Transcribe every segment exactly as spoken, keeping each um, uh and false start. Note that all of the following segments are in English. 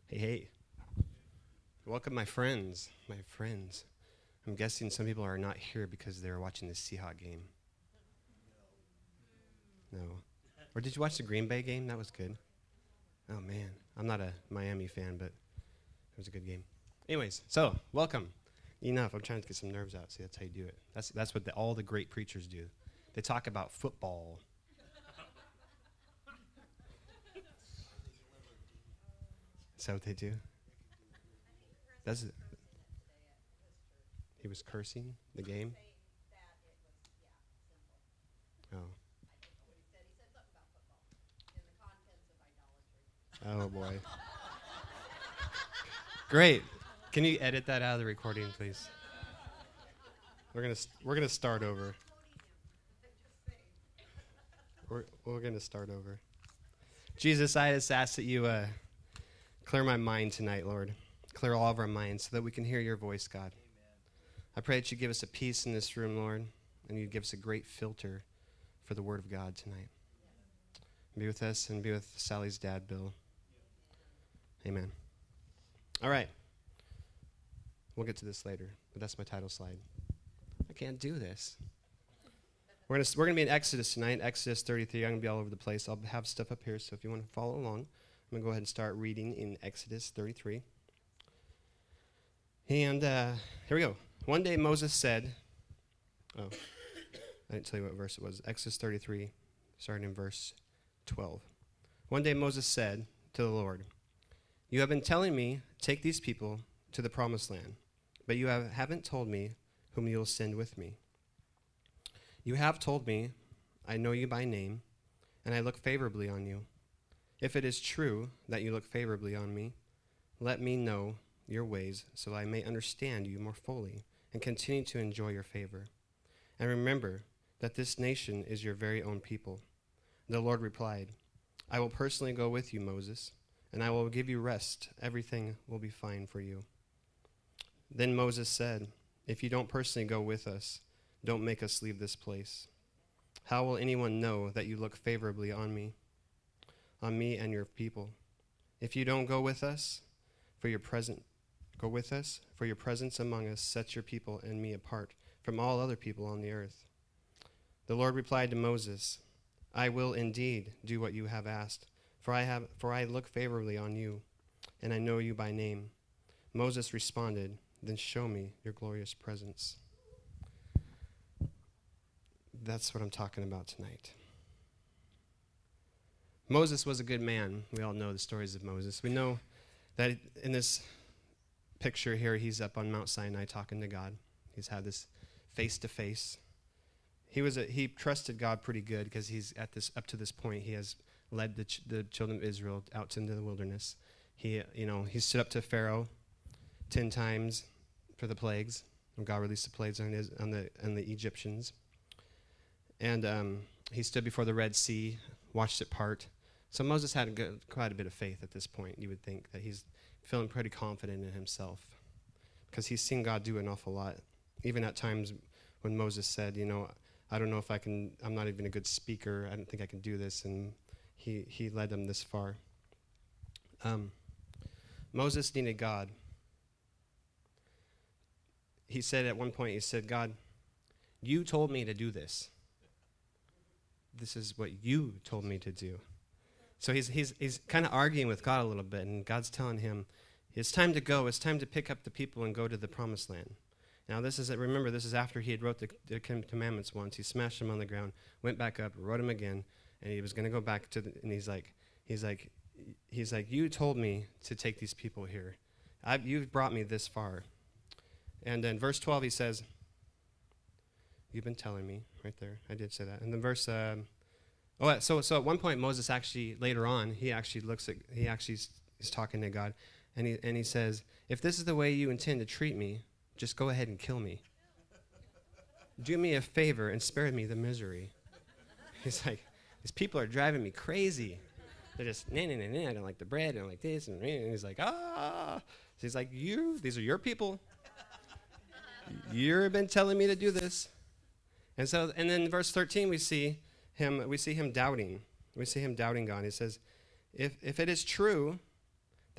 Hey, hey. Welcome, my friends. My friends. I'm guessing some people are not here because they're watching the Seahawks game. No. Or did you watch the Green Bay game? That was good. Oh, man. I'm not a Miami fan, but it was a good game. Anyways, so, welcome. Enough. I'm trying to get some nerves out. See, that's how you do it. That's, that's what the, all the great preachers do. They talk about football. Is that what they do? That's it. He was cursing the game? Oh. Oh, boy. Great. Can you edit that out of the recording, please? We're gonna st- we're gonna start over. We're we're gonna start over. Jesus, I just ask that you uh, clear my mind tonight, Lord. Clear all of our minds so that we can hear your voice, God. Amen. I pray that you give us a peace in this room, Lord, and you give us a great filter for the word of God tonight. Yes. Be with us and be with Sally's dad, Bill. Amen. All right. We'll get to this later, but that's my title slide. I can't do this. We're gonna we're gonna be in Exodus tonight, Exodus thirty-three. I'm gonna be all over the place. I'll have stuff up here, so if you want to follow along, I'm gonna go ahead and start reading in Exodus thirty-three. And uh, here we go. One day Moses said, "Oh, I didn't tell you what verse it was." Exodus thirty-three, starting in verse twelve. One day Moses said to the Lord, "You have been telling me, take these people to the promised land, but you have, haven't told me whom you will send with me. You have told me, I know you by name, and I look favorably on you. If it is true that you look favorably on me, let me know your ways so I may understand you more fully and continue to enjoy your favor. And remember that this nation is your very own people." The Lord replied, "I will personally go with you, Moses, and I will give you rest. Everything will be fine for you." Then Moses said, "If you don't personally go with us, don't make us leave this place. How will anyone know that you look favorably on me, on me and your people? If you don't go with us, for your present, go with us, for your presence among us sets your people and me apart from all other people on the earth." The Lord replied to Moses, "I will indeed do what you have asked, for I have, for I look favorably on you, and I know you by name." Moses responded, "Then show me your glorious presence." That's what I'm talking about tonight. Moses was a good man. We all know the stories of Moses. We know that in this picture here, he's up on Mount Sinai talking to God. He's had this face-to-face. He was a, he trusted God pretty good because he's at this up to this point he has led the, ch- the children of Israel out into the wilderness. He you know he stood up to Pharaoh ten times for the plagues. When God released the plagues on, his, on the on the Egyptians. And um, he stood before the Red Sea, watched it part. So Moses had a good, quite a bit of faith at this point. You would think that he's feeling pretty confident in himself because he's seen God do an awful lot. Even at times when Moses said, you know, I don't know if I can, I'm not even a good speaker. I don't think I can do this. And he, he led them this far. Um, Moses needed God. He said at one point, he said, "God, you told me to do this. This is what you told me to do." So he's he's he's kind of arguing with God a little bit, and God's telling him, it's time to go. It's time to pick up the people and go to the promised land. Now this is, remember, this is after he had wrote the, the commandments once. He smashed them on the ground, went back up, wrote them again, and he was going to go back to the, and he's like, he's like, he's like, you told me to take these people here. I've, you've brought me this far. And then verse twelve, he says, "You've been telling me," right there. I did say that. And then verse, um, oh, so so at one point Moses actually, later on, he actually looks at, he actually is, is talking to God, and he and he says, "If this is the way you intend to treat me, just go ahead and kill me. Do me a favor and spare me the misery." He's like, these people are driving me crazy. They're just, nah, nah, nah, nah, I don't like the bread, I don't like this, and, and he's like, ah. So he's like, you, these are your people. You've been telling me to do this. And so, and then in verse thirteen, we see him, we see him doubting. We see him doubting God. He says, if if it is true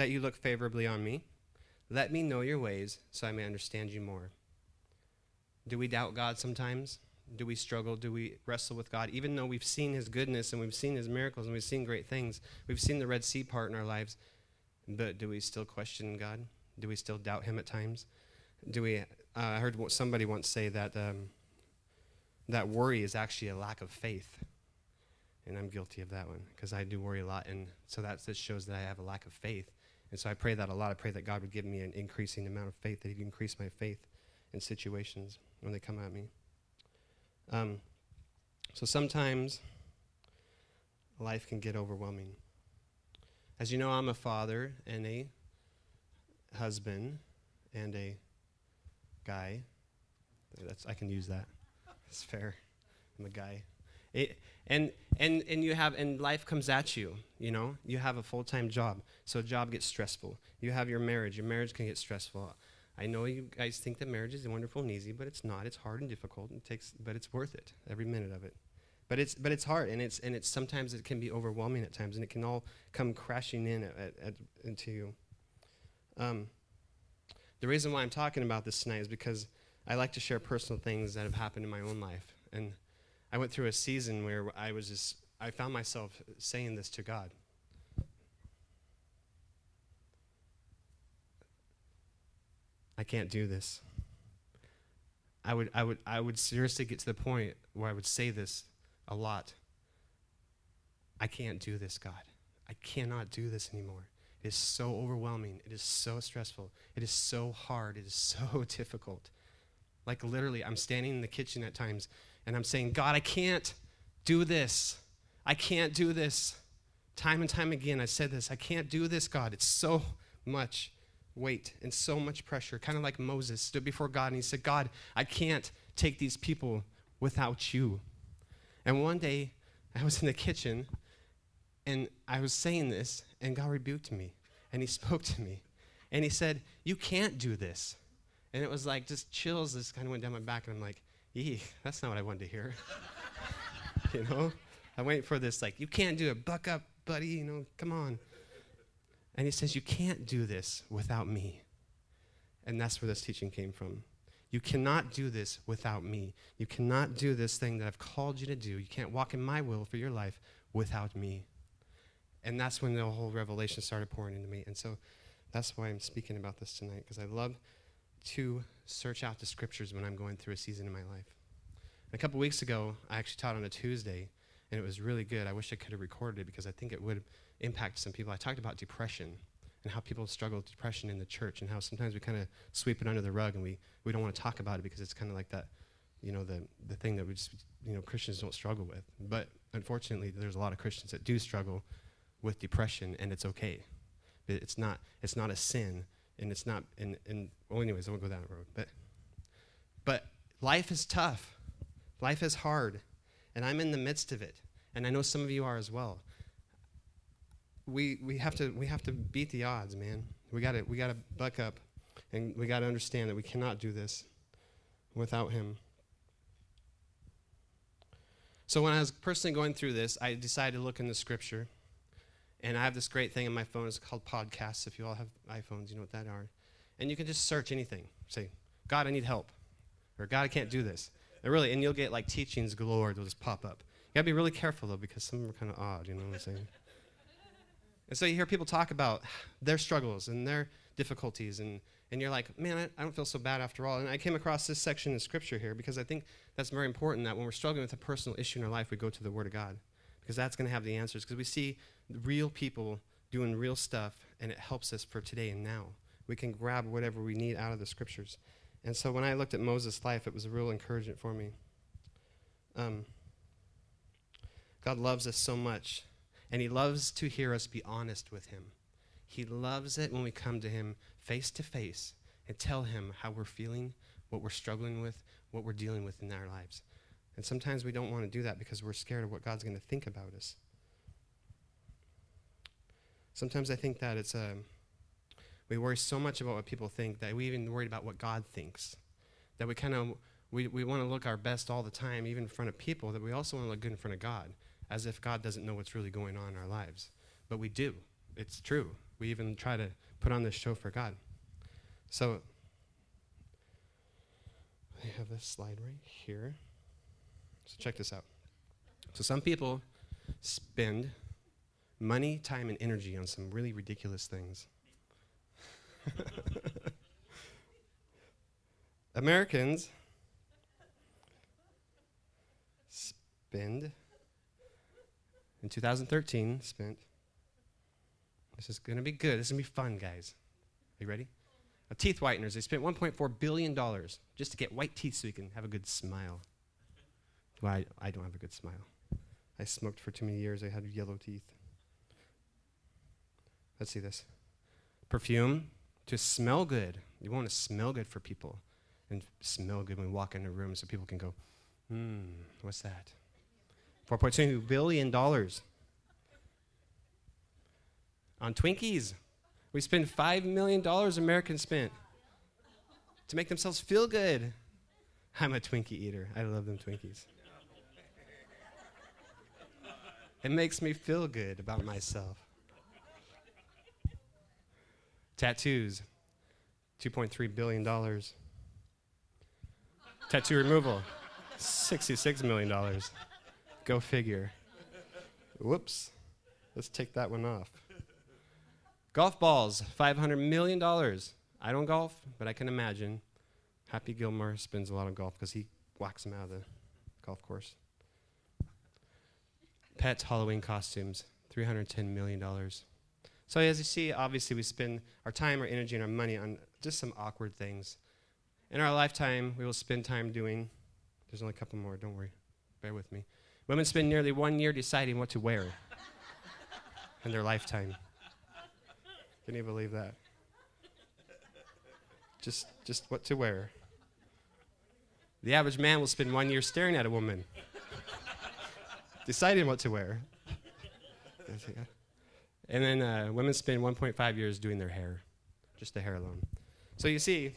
that you look favorably on me. Let me know your ways so I may understand you more. Do we doubt God sometimes? Do we struggle? Do we wrestle with God? Even though we've seen his goodness and we've seen his miracles and we've seen great things, we've seen the Red Sea part in our lives, but do we still question God? Do we still doubt him at times? Do we? Uh, I heard somebody once say that um, that worry is actually a lack of faith. And I'm guilty of that one because I do worry a lot. And so that just shows that I have a lack of faith. And so I pray that a lot. I pray that God would give me an increasing amount of faith, that he'd increase my faith in situations when they come at me. Um, so sometimes life can get overwhelming. As you know, I'm a father and a husband and a guy. That's I can use that. It's fair. I'm a guy. It, and and and you have and life comes at you. You know, you have a full-time job, so a job gets stressful. You have your marriage. Your marriage can get stressful. I know you guys think that marriage is wonderful and easy, but it's not. It's hard and difficult. And it takes, but it's worth it, every minute of it. But it's but it's hard, and it's and it's sometimes it can be overwhelming at times, and it can all come crashing in at, at, at, into you. Um, the reason why I'm talking about this tonight is because I like to share personal things that have happened in my own life, and I went through a season where I was just I found myself saying this to God. I can't do this. I would, I would, I would seriously get to the point where I would say this a lot. I can't do this, God. I cannot do this anymore. It is so overwhelming. It is so stressful. It is so hard. It is so difficult. Like literally, I'm standing in the kitchen at times and I'm saying, God, I can't do this. I can't do this. Time and time again, I said this. I can't do this, God. It's so much weight and so much pressure, kind of like Moses stood before God and he said, God, I can't take these people without you. And one day I was in the kitchen and I was saying this and God rebuked me and he spoke to me and he said, you can't do this. And it was like just chills just kind of went down my back and I'm like, eeh, that's not what I wanted to hear. You know, I wait for this like, you can't do it, buck up, buddy, you know, come on. And he says, you can't do this without me. And that's where this teaching came from. You cannot do this without me. You cannot do this thing that I've called you to do. You can't walk in my will for your life without me. And that's when the whole revelation started pouring into me. And so that's why I'm speaking about this tonight, because I love to search out the scriptures when I'm going through a season in my life. And a couple weeks ago, I actually taught on a Tuesday, and it was really good. I wish I could have recorded it because I think it would impact some people. I talked about depression and how people struggle with depression in the church and how sometimes we kind of sweep it under the rug and we, we don't want to talk about it because it's kind of like that, you know, the, the thing that we just, you know, Christians don't struggle with. But unfortunately, there's a lot of Christians that do struggle with depression, and it's okay. But it's not it's not a sin, and it's not, and, and well, anyways, I won't go down that road. But, but life is tough. Life is hard, and I'm in the midst of it, and I know some of you are as well. We we have to we have to beat the odds, man. We got to we got to buck up, and we got to understand that we cannot do this without him. So when I was personally going through this, I decided to look in the scripture, and I have this great thing on my phone. It's called podcasts. If you all have iPhones, you know what that are. And you can just search anything. Say, God, I need help, or God, I can't do this. And really, and you'll get like teachings galore. They'll just pop up. You gotta be really careful though, because some are kind of odd. You know what I'm saying? And so you hear people talk about their struggles and their difficulties, and, and you're like, man, I, I don't feel so bad after all. And I came across this section in Scripture here because I think that's very important, that when we're struggling with a personal issue in our life, we go to the Word of God, because that's going to have the answers, because we see real people doing real stuff, and it helps us for today and now. We can grab whatever we need out of the Scriptures. And so when I looked at Moses' life, it was a real encouragement for me. Um, God loves us so much. And he loves to hear us be honest with him. He loves it when we come to him face to face and tell him how we're feeling, what we're struggling with, what we're dealing with in our lives. And sometimes we don't want to do that because we're scared of what God's going to think about us. Sometimes I think that it's a, we worry so much about what people think that we even worried about what God thinks. That we kind of, we, we want to look our best all the time, even in front of people, that we also want to look good in front of God, as if God doesn't know what's really going on in our lives. But we do. It's true. we even try to put on this show for God. So I have this slide right here. So check this out. So some people spend money, time, and energy on some really ridiculous things. Americans spend, in two thousand thirteen, spent, this is going to be good. This is going to be fun, guys. Are you ready? Uh, teeth whiteners, they spent one point four billion dollars just to get white teeth so you can have a good smile. Well, I, I don't have a good smile. I smoked for too many years. I had yellow teeth. Let's see this. Perfume, to smell good. You want to smell good for people and smell good when we walk in a room so people can go, hmm, what's that? four point two billion dollars. On Twinkies, we spend five million dollars Americans spent to make themselves feel good. I'm a Twinkie eater. I love them Twinkies. It makes me feel good about myself. Tattoos, two point three billion dollars. Tattoo removal, sixty-six million dollars. Go figure. Whoops. Let's take that one off. Golf balls, five hundred million dollars. I don't golf, but I can imagine. Happy Gilmore spends a lot of golf because he whacks them out of the golf course. Pets Halloween costumes, three hundred ten million dollars. So as you see, obviously we spend our time, our energy, and our money on just some awkward things. In our lifetime, we will spend time doing, there's only a couple more, don't worry, bear with me. Women spend nearly one year deciding what to wear in their lifetime. Can you believe that? Just, just what to wear. The average man will spend one year staring at a woman, deciding what to wear. And then uh, women spend one point five years doing their hair, just the hair alone. So you see,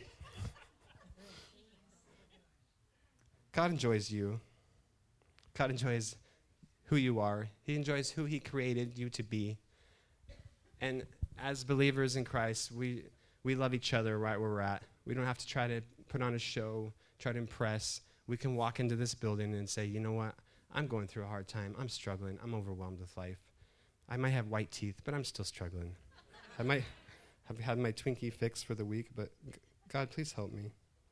God enjoys you. God enjoys who you are. He enjoys who he created you to be. And as believers in Christ, we, we love each other right where we're at. We don't have to try to put on a show, try to impress. We can walk into this building and say, you know what? I'm going through a hard time. I'm struggling. I'm overwhelmed with life. I might have white teeth, but I'm still struggling. I might have had my Twinkie fix for the week, but g- God, please help me.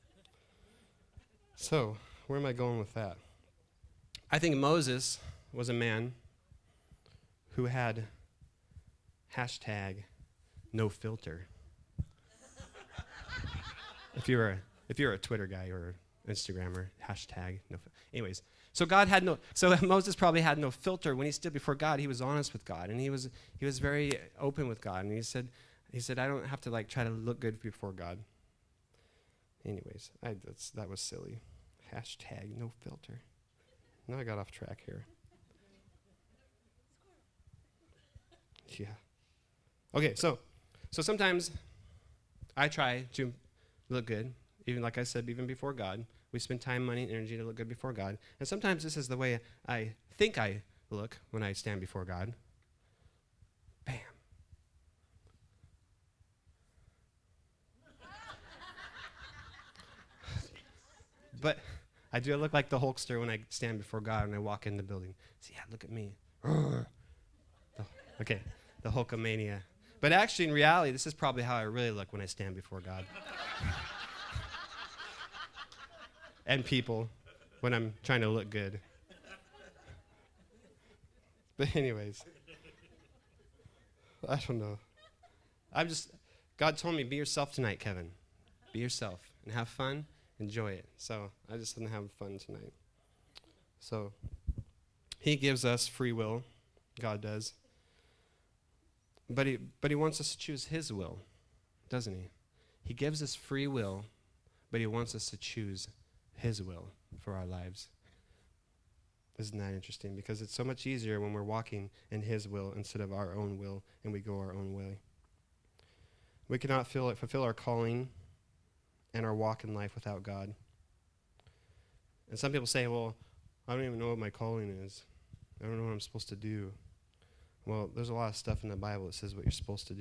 So, where am I going with that? I think Moses was a man who had hashtag no filter. if you're a if you're a Twitter guy or Instagrammer, hashtag no filter. Anyways, so God had no so Moses probably had no filter when he stood before God. He was honest with God, and he was he was very open with God, and he said he said I don't have to like try to look good before God. Anyways, I that's that was silly. Hashtag no filter. Now I got off track here. Yeah. Okay, so so sometimes I try to look good, even like I said, even before God. We spend time, money, and energy to look good before God. And sometimes this is the way I think I look when I stand before God. Bam. But I do look like the Hulkster when I stand before God and I walk in the building. See, yeah, look at me. Oh, okay, the Hulkamania. But actually, in reality, this is probably how I really look when I stand before God. And people, when I'm trying to look good. But anyways, I don't know. I'm just, God told me, be yourself tonight, Kevin. Be yourself and have fun. Enjoy it. So I just didn't have fun tonight. So he gives us free will. God does. But he, but he wants us to choose his will, doesn't he? He gives us free will, but he wants us to choose his will for our lives. Isn't that interesting? Because it's so much easier when we're walking in his will instead of our own will, and we go our own way. We cannot feel it, fulfill our calling and our walk in life without God. And some people say, well, I don't even know what my calling is. I don't know what I'm supposed to do. Well, there's a lot of stuff in the Bible that says what you're supposed to do,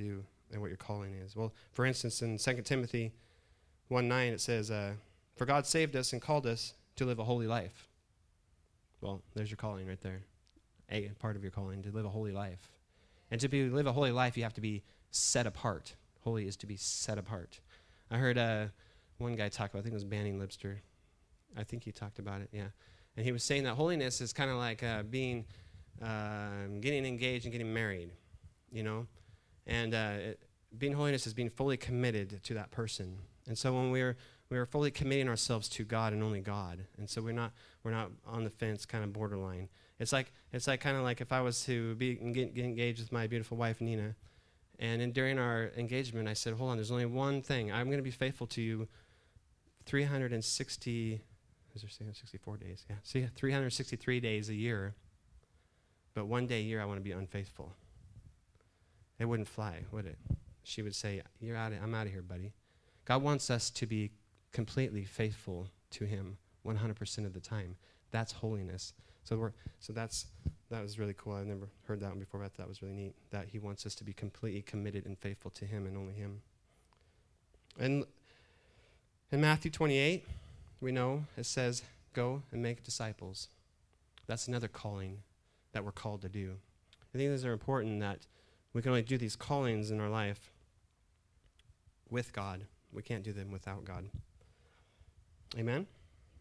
and what your calling is. Well, for instance, in Second Timothy one nine, it says, uh, for God saved us and called us to live a holy life. Well, there's your calling right there. A part of your calling, to live a holy life. And to be live a holy life, you have to be set apart. Holy is to be set apart. I heard uh, one guy talk about, I think it was Banning Lipster. I think he talked about it, yeah. And he was saying that holiness is kind of like uh, being, uh, getting engaged and getting married, you know? And uh, it, being holiness is being fully committed to that person. And so when we're we are fully committing ourselves to God and only God, and so we're not we're not on the fence, kind of borderline. It's like it's like kind of like if I was to be get, get engaged with my beautiful wife Nina, and in, during our engagement I said, hold on, there's only one thing. I'm going to be faithful to you three hundred sixty, is there three hundred sixty-four days? Yeah, see, three hundred sixty-three days a year. But one day a year I want to be unfaithful. It wouldn't fly, would it? She would say, "You're out. I'm out of here, buddy." God wants us to be completely faithful to Him one hundred percent of the time. That's holiness. So we're so that's that was really cool. I've never heard that one before, but I thought that was really neat. That He wants us to be completely committed and faithful to Him and only Him. And in Matthew twenty-eight, we know it says, "Go and make disciples." That's another calling that we're called to do. I think these are important, that we can only do these callings in our life with God. We can't do them without God. Amen? Amen?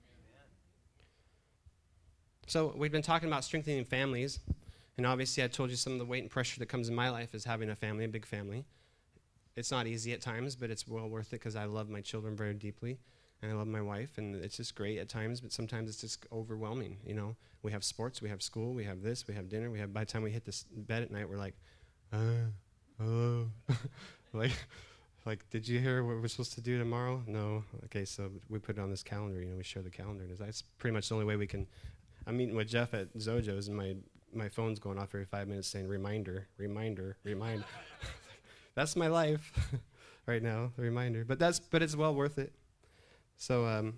So we've been talking about strengthening families, and obviously I told you some of the weight and pressure that comes in my life is having a family, a big family. It's not easy at times, but it's well worth it because I love my children very deeply, and I love my wife, and it's just great at times, but sometimes it's just overwhelming, you know. We have sports, we have school, we have this, we have dinner, we have, by the time we hit this bed at night, we're like, uh, hello, like, like, did you hear what we're supposed to do tomorrow? No. Okay, so we put it on this calendar, you know, we share the calendar, and that's pretty much the only way we can. I'm meeting with Jeff at Zojo's, and my, my phone's going off every five minutes saying, reminder, reminder, reminder. That's my life right now, the reminder. But that's, but it's well worth it. So, um,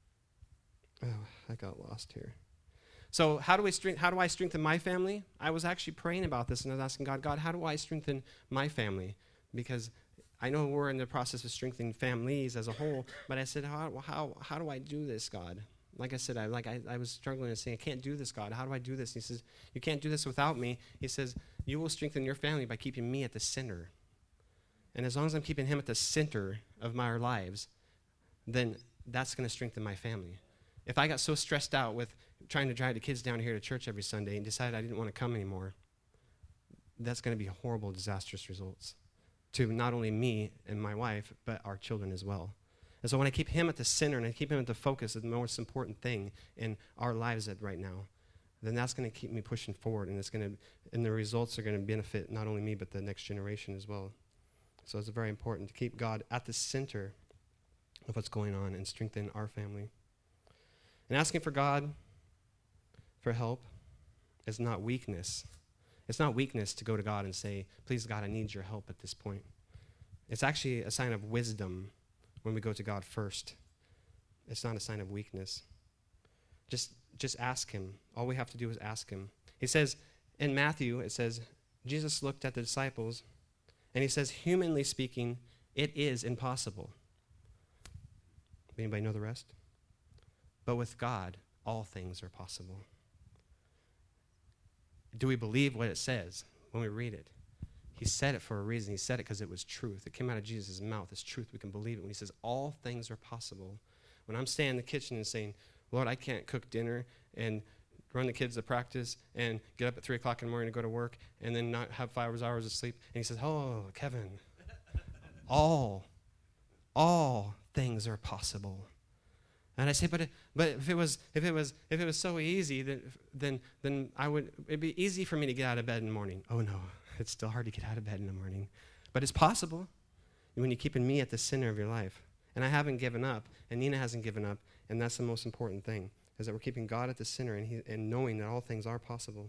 oh, I got lost here. So how do we strength, how do I strengthen my family? I was actually praying about this, and I was asking God, God, how do I strengthen my family? Because I know we're in the process of strengthening families as a whole, but I said, how how how do I do this, God? Like I said, I like I, I was struggling and saying, I can't do this, God. How do I do this? And He says, you can't do this without me. He says, you will strengthen your family by keeping me at the center. And as long as I'm keeping Him at the center of my lives, then that's going to strengthen my family. If I got so stressed out with trying to drive the kids down here to church every Sunday and decided I didn't want to come anymore, that's going to be horrible, disastrous results to not only me and my wife, but our children as well. And so when I keep Him at the center and I keep Him at the focus of the most important thing in our lives at right now, then that's going to keep me pushing forward, and it's going to, and the results are going to benefit not only me but the next generation as well. So it's very important to keep God at the center of what's going on and strengthen our family. And asking for God for help is not weakness. It's not weakness to go to God and say, please, God, I need your help at this point. It's actually a sign of wisdom when we go to God first. It's not a sign of weakness. Just, just ask Him. All we have to do is ask Him. He says, in Matthew, it says, Jesus looked at the disciples, and He says, humanly speaking, it is impossible. Anybody know the rest? But with God, all things are possible. Do we believe what it says when we read it? He said it for a reason. He said it because it was truth. It came out of Jesus' mouth. It's truth. We can believe it when He says all things are possible. When I'm standing in the kitchen and saying, Lord, I can't cook dinner and run the kids to practice and get up at three o'clock in the morning to go to work and then not have five hours of sleep. And He says, oh, Kevin, all, all things are possible. And I say, but but if it was if it was if it was so easy, then then then I would it'd be easy for me to get out of bed in the morning. Oh no, it's still hard to get out of bed in the morning, but it's possible when you're keeping me at the center of your life. And I haven't given up, and Nina hasn't given up, and that's the most important thing, is that we're keeping God at the center and he, and knowing that all things are possible.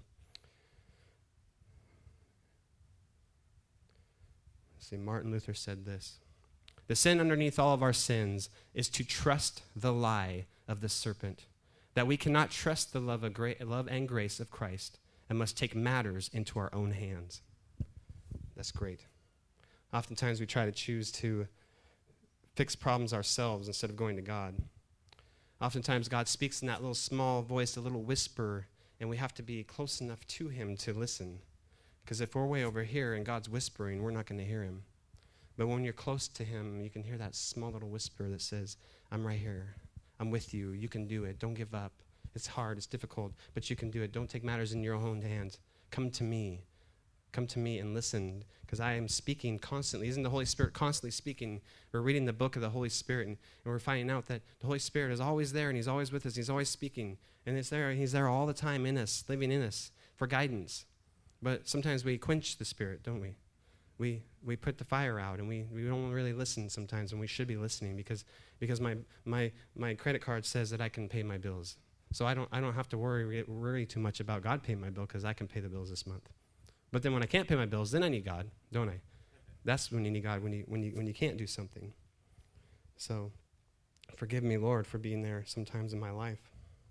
Let's see, Martin Luther said this. The sin underneath all of our sins is to trust the lie of the serpent, that we cannot trust the love, of gra- love and grace of Christ and must take matters into our own hands. That's great. Oftentimes we try to choose to fix problems ourselves instead of going to God. Oftentimes God speaks in that little small voice, a little whisper, and we have to be close enough to him to listen. Because if we're way over here and God's whispering, we're not going to hear him. But when you're close to him, you can hear that small little whisper that says, I'm right here. I'm with you. You can do it. Don't give up. It's hard. It's difficult, but you can do it. Don't take matters in your own hands. Come to me. Come to me and listen, because I am speaking constantly. Isn't the Holy Spirit constantly speaking? We're reading the book of the Holy Spirit, and, and we're finding out that the Holy Spirit is always there, and he's always with us. He's always speaking, and it's there. He's there all the time in us, living in us for guidance. But sometimes we quench the Spirit, don't we? We we put the fire out, and we, we don't really listen sometimes, and we should be listening because because my my my credit card says that I can pay my bills. So I don't I don't have to worry worry too much about God paying my bill because I can pay the bills this month. But then when I can't pay my bills, then I need God, don't I? That's when you need God, when you when you when you can't do something. So forgive me, Lord, for being there sometimes in my life.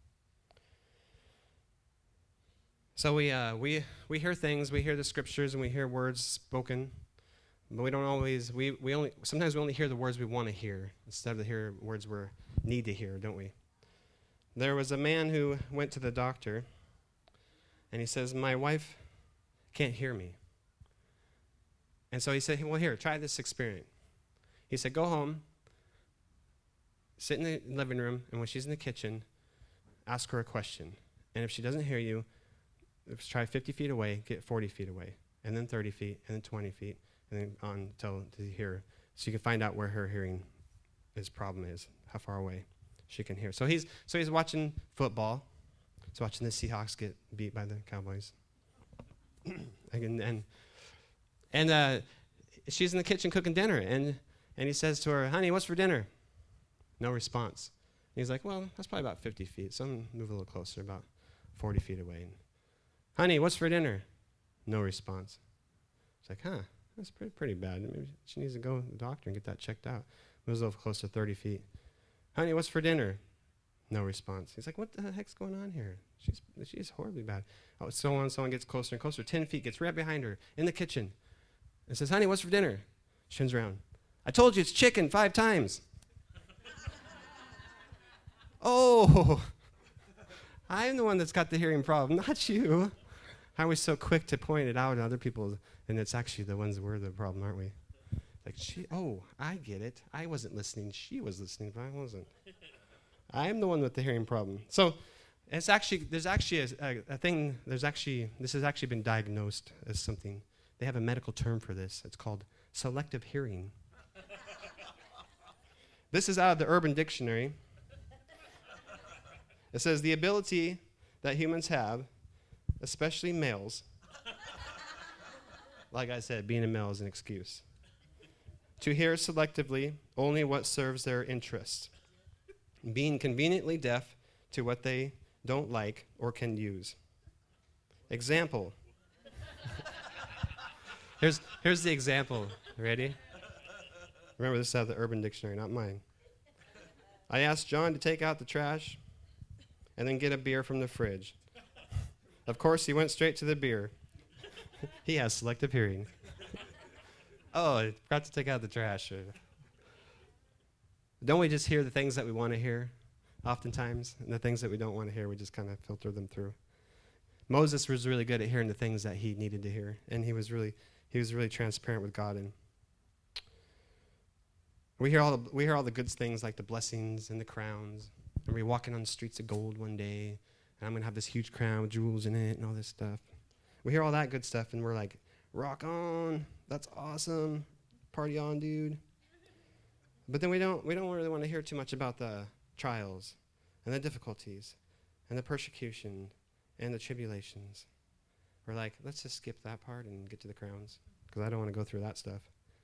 So we uh, we we hear things, we hear the scriptures, and we hear words spoken, but we don't always. We we only sometimes we only hear the words we want to hear instead of the hear words we need to hear, don't we? There was a man who went to the doctor, and he says, "My wife can't hear me." And so he said, "Well, here, try this experiment." He said, "Go home, sit in the living room, and when she's in the kitchen, ask her a question. And if she doesn't hear you, let's try fifty feet away, get forty feet away, and then thirty feet, and then twenty feet, and then on until to hear. So you can find out where her hearing his problem is, how far away she can hear." So he's so he's watching football. He's watching the Seahawks get beat by the Cowboys. and and, and uh, she's in the kitchen cooking dinner, and, and he says to her, "Honey, what's for dinner?" No response. And he's like, "Well, that's probably about fifty feet, so I'm going to move a little closer, about forty feet away." And, "Honey, what's for dinner?" No response. It's like, huh, that's pretty pretty bad. Maybe she needs to go to the doctor and get that checked out. Moves a little closer, thirty feet. "Honey, what's for dinner?" No response. He's like, what the heck's going on here? She's she's horribly bad. Oh, so on, so on, gets closer and closer. Ten feet, gets right behind her in the kitchen. And says, "Honey, what's for dinner?" She turns around. "I told you it's chicken five times." Oh, I'm the one that's got the hearing problem, not you. How are we so quick to point it out to other people, and it's actually the ones that were the problem, aren't we? Like, she, oh, I get it. I wasn't listening. She was listening, but I wasn't. I'm the one with the hearing problem. So it's actually, there's actually a, a, a thing, there's actually, this has actually been diagnosed as something. They have a medical term for this. It's called selective hearing. This is out of the Urban Dictionary. It says, the ability that humans have, especially males, like I said, being a male is an excuse, to hear selectively only what serves their interests, being conveniently deaf to what they don't like or can use. Example. here's, here's the example. Ready? Remember, this is out of the Urban Dictionary, not mine. I asked John to take out the trash and then get a beer from the fridge. Of course, he went straight to the beer. He has selective hearing. Oh, I forgot to take out the trash. Don't we just hear the things that we want to hear oftentimes? And the things that we don't want to hear, we just kind of filter them through. Moses was really good at hearing the things that he needed to hear, and he was really he was really transparent with God. And we hear all the, we hear all the good things like the blessings and the crowns. And we're walking on the streets of gold one day, and I'm going to have this huge crown with jewels in it and all this stuff. We hear all that good stuff, and we're like, rock on, that's awesome, party on, dude. But then we don't we don't really want to hear too much about the trials and the difficulties and the persecution and the tribulations. We're like, let's just skip that part and get to the crowns, because I don't want to go through that stuff.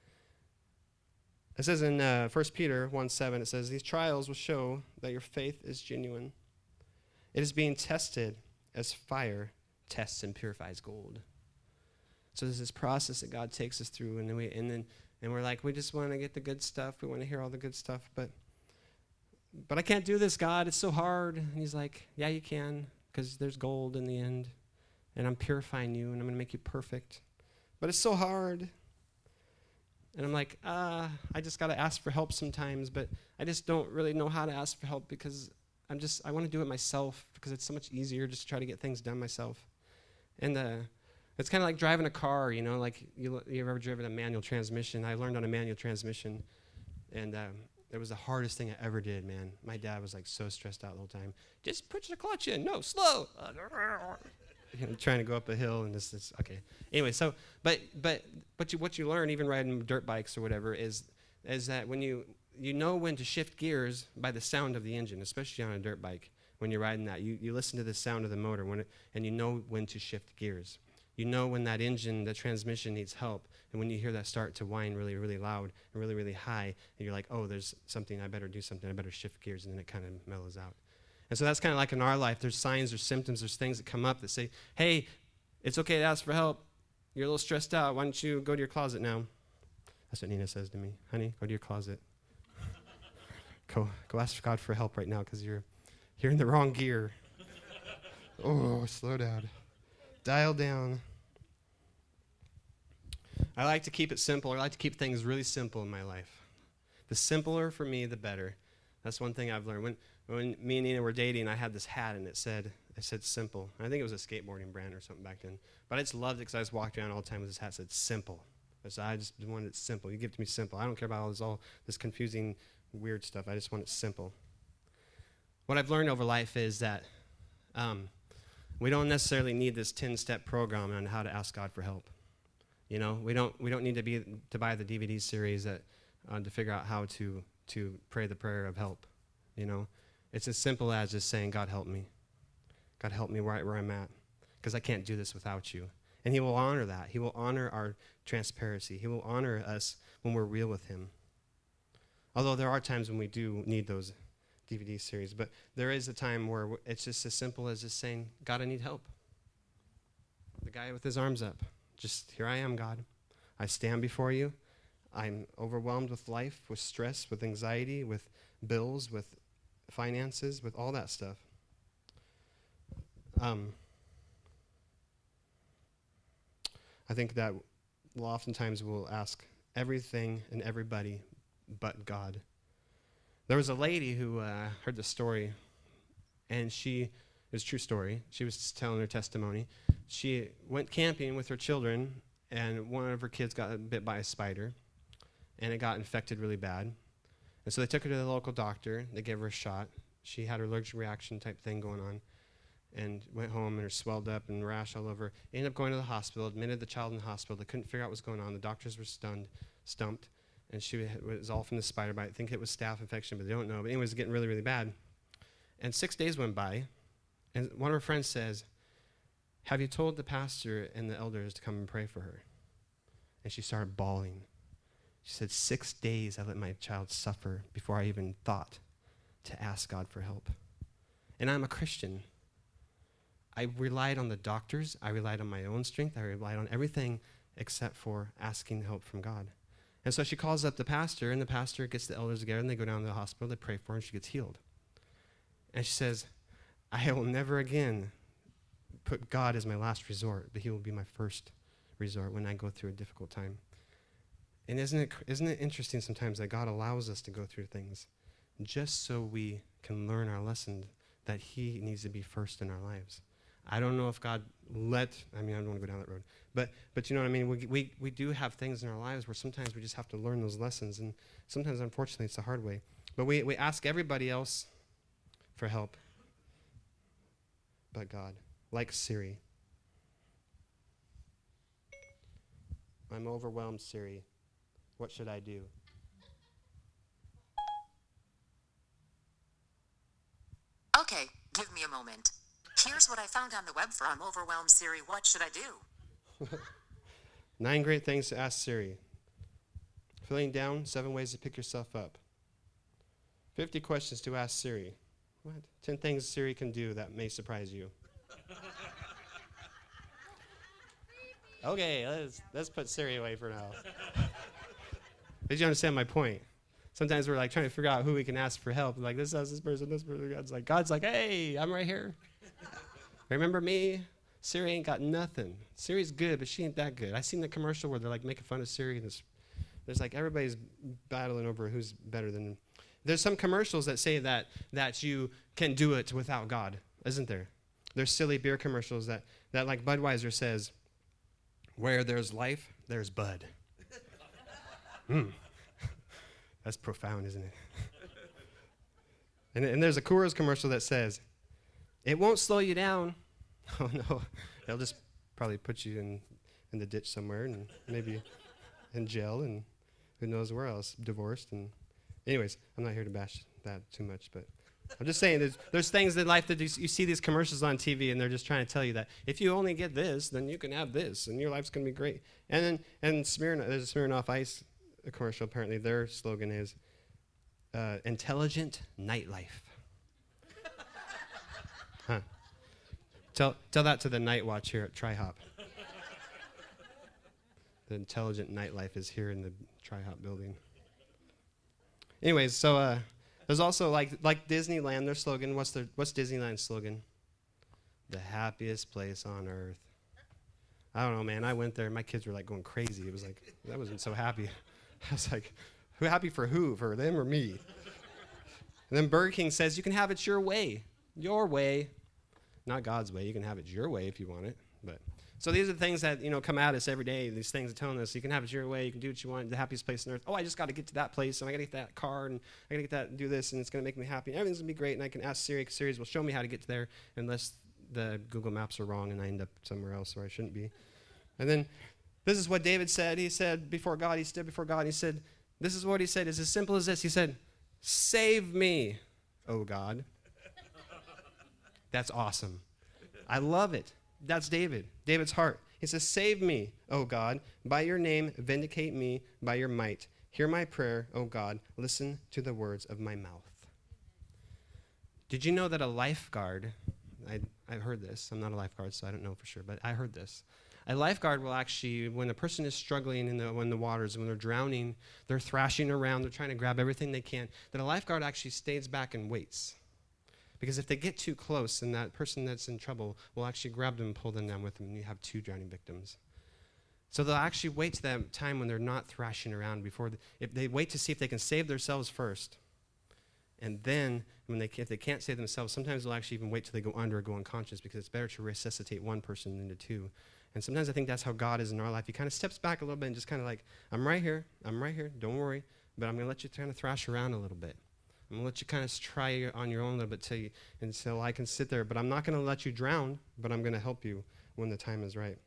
It says in uh, First Peter one seven, it says, these trials will show that your faith is genuine. It is being tested as fire tests and purifies gold. So there's this process that God takes us through, and then we and then and we're like, we just want to get the good stuff. We want to hear all the good stuff, but but I can't do this, God. It's so hard. And he's like, yeah, you can, because there's gold in the end, and I'm purifying you, and I'm going to make you perfect. But it's so hard. And I'm like, uh, I just got to ask for help sometimes, but I just don't really know how to ask for help because I'm just, I want to do it myself because it's so much easier just to try to get things done myself. And uh, it's kind of like driving a car, you know, like you, you've ever driven a manual transmission. I learned on a manual transmission, and um, it was the hardest thing I ever did, man. My dad was like so stressed out the whole time. Just put your clutch in. No, slow. You know, trying to go up a hill and this is okay. Anyway, so but but but you, what you learn, even riding dirt bikes or whatever, is is that when you you know when to shift gears by the sound of the engine, especially on a dirt bike. When you're riding that, you, you listen to the sound of the motor when it, and you know when to shift gears. You know when that engine, the transmission needs help, and when you hear that start to whine really, really loud and really, really high, and you're like, oh, there's something, I better do something, I better shift gears, and then it kind of mellows out. And so that's kind of like in our life. There's signs, there's symptoms, there's things that come up that say, hey, it's okay to ask for help. You're a little stressed out. Why don't you go to your closet now? That's what Nina says to me. Honey, go to your closet. go, go ask God for help right now because you're, you're in the wrong gear. Oh, slow down. Dial down. I like to keep it simple. I like to keep things really simple in my life. The simpler for me, the better. That's one thing I've learned. When when me and Nina were dating, I had this hat, and it said it said simple. I think it was a skateboarding brand or something back then. But I just loved it because I was walking around all the time with this hat that said simple. So I just wanted it simple. You give it to me simple. I don't care about all this, all this confusing, weird stuff. I just want it simple. What I've learned over life is that um, we don't necessarily need this ten-step program on how to ask God for help. You know, we don't we don't need to be to buy the D V D series that uh, to figure out how to to pray the prayer of help. You know, it's as simple as just saying, God help me. God help me right where I'm at, because I can't do this without you. And He will honor that. He will honor our transparency. He will honor us when we're real with Him. Although there are times when we do need those D V D series, but there is a time where it's just as simple as just saying, God, I need help. The guy with his arms up. Just, here I am, God. I stand before you. I'm overwhelmed with life, with stress, with anxiety, with bills, with finances, with all that stuff. Um, I think that we'll oftentimes we'll ask everything and everybody but God. There was a lady who uh, heard the story, and she, it was a true story, she was telling her testimony. She went camping with her children, and one of her kids got bit by a spider, and it got infected really bad. And so they took her to the local doctor. They gave her a shot. She had her allergic reaction type thing going on, and went home, and her swelled up and rash all over. Ended up going to the hospital, admitted the child in the hospital. They couldn't figure out what was going on. The doctors were stunned, stumped, and she it was all from the spider bite. I think it was staph infection, but they don't know. But anyway, it was getting really, really bad. And six days went by, and one of her friends says, have you told the pastor and the elders to come and pray for her? And she started bawling. She said, six days I let my child suffer before I even thought to ask God for help. And I'm a Christian. I relied on the doctors. I relied on my own strength. I relied on everything except for asking help from God. And so she calls up the pastor, and the pastor gets the elders together, and they go down to the hospital. They pray for her, and she gets healed. And she says, I will never again put God as my last resort, but He will be my first resort when I go through a difficult time. And isn't it isn't it interesting sometimes that God allows us to go through things just so we can learn our lesson that He needs to be first in our lives. I don't know if God let, I mean, I don't want to go down that road, but but you know what I mean? We, we, we do have things in our lives where sometimes we just have to learn those lessons, and sometimes, unfortunately, it's the hard way. But we, we ask everybody else for help but God. Like Siri. I'm overwhelmed, Siri. What should I do? Okay, give me a moment. Here's what I found on the web for I'm overwhelmed, Siri. What should I do? Nine great things to ask Siri. Feeling down, seven ways to pick yourself up. fifty questions to ask Siri. What? ten things Siri can do that may surprise you. Okay, let's let's put Siri away for now. Did you understand my point? Sometimes we're like trying to figure out who we can ask for help. Like this does this person, this person. God's like, God's like, hey, I'm right here. Remember me? Siri ain't got nothing. Siri's good, but she ain't that good. I seen the commercial where they're like making fun of Siri, and this There's like everybody's battling over who's better than. There's some commercials that say that that you can do it without God, isn't there? There's silly beer commercials that, that like Budweiser says, where there's life, there's Bud. mm. That's profound, isn't it? and, and there's a Coors commercial that says, it won't slow you down. Oh, no. They'll just probably put you in, in the ditch somewhere and maybe in jail and who knows where else, divorced. And anyways, I'm not here to bash that too much, but I'm just saying there's, there's things in life that you, you see these commercials on T V and they're just trying to tell you that if you only get this, then you can have this and your life's going to be great. And then and Smirnoff, there's a Smirnoff Ice commercial, apparently their slogan is uh, intelligent nightlife. Huh. Tell, tell that to the night watch here at TriHop. The intelligent nightlife is here in the TriHop building. Anyways, so uh, there's also like like Disneyland, their slogan. What's their what's Disneyland's slogan? The happiest place on earth. I don't know, man. I went there. My kids were like going crazy. It was like I wasn't so happy. I was like, who happy for who? For them or me? And then Burger King says you can have it your way, your way, not God's way. You can have it your way if you want it, but. So these are the things that, you know, come at us every day. These things are telling us you can have it your way. You can do what you want. The happiest place on earth. Oh, I just got to get to that place, and I got to get that car, and I got to get that and do this, and it's going to make me happy. And everything's going to be great, and I can ask Siri. Siri will show me how to get there unless the Google Maps are wrong and I end up somewhere else where I shouldn't be. And then this is what David said. He said before God, he stood before God, and he said, this is what he said. It's as simple as this. He said, save me, oh God. That's awesome. I love it. That's David, David's heart. He says, save me, O God, by your name, vindicate me by your might. Hear my prayer, O God, listen to the words of my mouth. Did you know that a lifeguard, I, I heard this, I'm not a lifeguard, so I don't know for sure, but I heard this. A lifeguard will actually, when a person is struggling in the, when the waters, when they're drowning, they're thrashing around, they're trying to grab everything they can, that a lifeguard actually stays back and waits. Because if they get too close, then that person that's in trouble will actually grab them and pull them down with them, and you have two drowning victims. So they'll actually wait to that time when they're not thrashing around before, the, if they wait to see if they can save themselves first. And then, when they, if they can't save themselves, sometimes they'll actually even wait till they go under or go unconscious, because it's better to resuscitate one person than the two. And sometimes I think that's how God is in our life. He kind of steps back a little bit and just kind of like, I'm right here, I'm right here, don't worry, but I'm going to let you kind of thrash around a little bit. I'm going to let you kind of try on your own a little bit till you, and so I can sit there. But I'm not going to let you drown, but I'm going to help you when the time is right.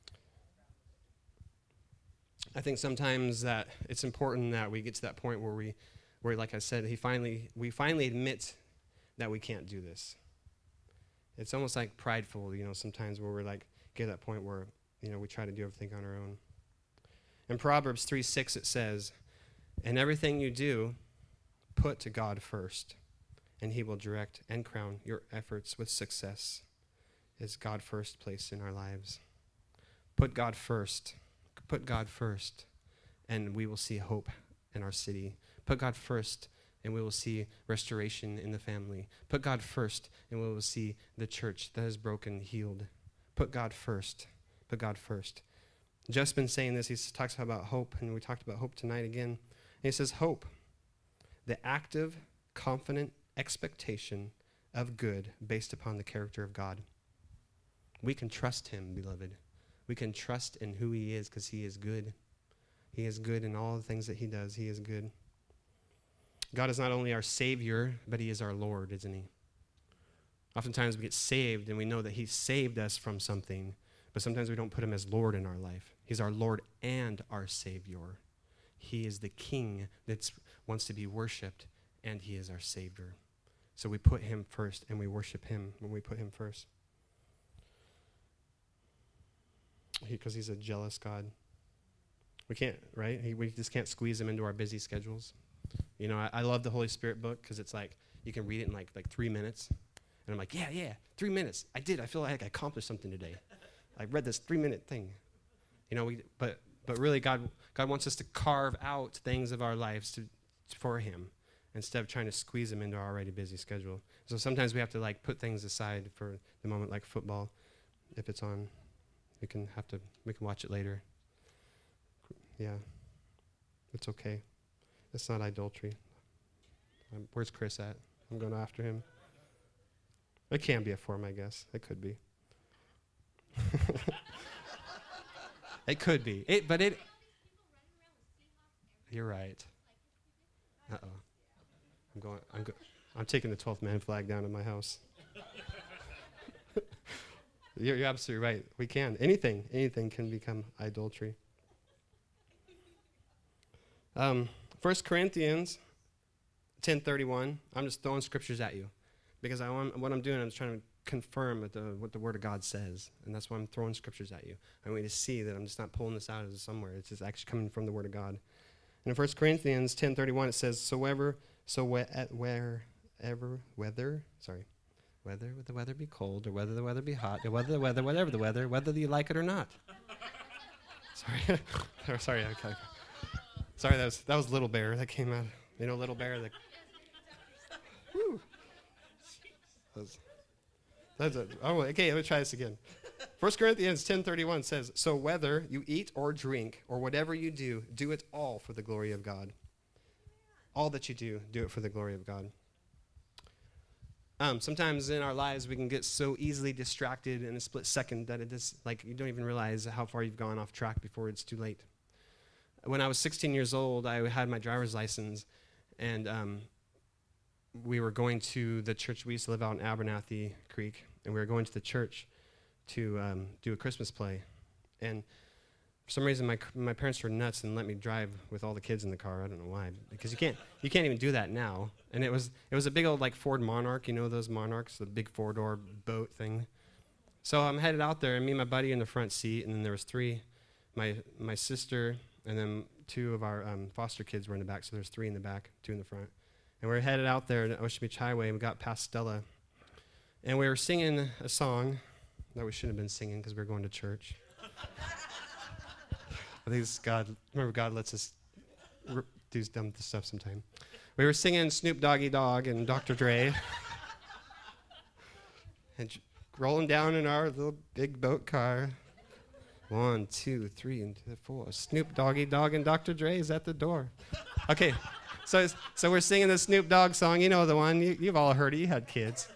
I think sometimes that it's important that we get to that point where we, where like I said, he finally, we finally admit that we can't do this. It's almost like prideful, you know, sometimes where we're like, get to that point where, you know, we try to do everything on our own. In Proverbs three six it says, in everything you do, put to God first, and he will direct and crown your efforts with success. Is God first place in our lives? Put God first. Put God first, and we will see hope in our city. Put God first, and we will see restoration in the family. Put God first, and we will see the church that is broken healed. Put God first. Put God first. Jeff's been saying this. He talks about hope, and we talked about hope tonight again. And he says, hope, the active, confident expectation of good based upon the character of God. We can trust him, beloved. We can trust in who he is because he is good. He is good in all the things that he does. He is good. God is not only our Savior, but he is our Lord, isn't he? Oftentimes we get saved and we know that he saved us from something, but sometimes we don't put him as Lord in our life. He's our Lord and our Savior. He is the King that wants to be worshipped, and he is our Savior. So we put him first, and we worship him when we put him first. Because he, he's a jealous God. We can't, right? He, we just can't squeeze him into our busy schedules. You know, I, I love the Holy Spirit book because it's like, you can read it in like like three minutes. And I'm like, yeah, yeah, three minutes. I did. I feel like I accomplished something today. I read this three-minute thing. You know, we, but but really, God God wants us to carve out things of our lives to, for him instead of trying to squeeze them into our already busy schedule. So sometimes we have to like put things aside for the moment, like football. If it's on, we can have to we can watch it later. Yeah. It's okay. It's not idolatry. Um, where's Chris at? I'm going after him. It can be a form, I guess. It could be. It could be. It, but it. You're right. Uh oh. I'm going. I'm. Go, I'm taking the twelfth man flag down in my house. you're, you're absolutely right. We can. Anything. Anything can become idolatry. Um, First Corinthians ten thirty-one. I'm just throwing scriptures at you because I want, what I'm doing. I'm just trying to confirm what the, what the Word of God says, and that's why I'm throwing scriptures at you. I want you to see that I'm just not pulling this out of somewhere. It's just actually coming from the Word of God. And in First Corinthians ten thirty-one, it says, "So wherever, so whe- at wherever, whether, sorry, whether the weather be cold or whether the weather be hot, or whether the weather, whatever the weather, whether you like it or not." Sorry, sorry, okay. Sorry, that was that was Little Bear that came out. You know, Little Bear. That, whew. That's, that's a, oh, okay, let me try this again. First Corinthians ten thirty-one says, "So whether you eat or drink or whatever you do, do it all for the glory of God." All that you do, do it for the glory of God. Um, sometimes in our lives we can get so easily distracted in a split second that it is like you don't even realize how far you've gone off track before it's too late. When I was sixteen years old, I had my driver's license, and um, we were going to the church. We used to live out in Abernathy Creek, and we were going to the church to um, do a Christmas play. And for some reason, my my parents were nuts and let me drive with all the kids in the car. I don't know why, because you can't you can't even do that now. And it was it was a big old like Ford Monarch, you know those Monarchs, the big four door boat thing. So I'm headed out there, and me and my buddy in the front seat, and then there was three, my my sister. And then two of our um, foster kids were in the back, so there's three in the back, two in the front. And we were headed out there to Ocean Beach Highway, and we got past Stella. And we were singing a song that we shouldn't have been singing because we were going to church. I think it's God, remember God lets us r- do dumb stuff sometime. We were singing Snoop Doggy Dogg and Doctor Dre. And j- rolling down in our little big boat car. One, two, three, and four. Snoop Doggy Dogg and Doctor Dre is at the door. Okay, so it's, so we're singing the Snoop Dogg song. You know the one. You, you've all heard it. You had kids.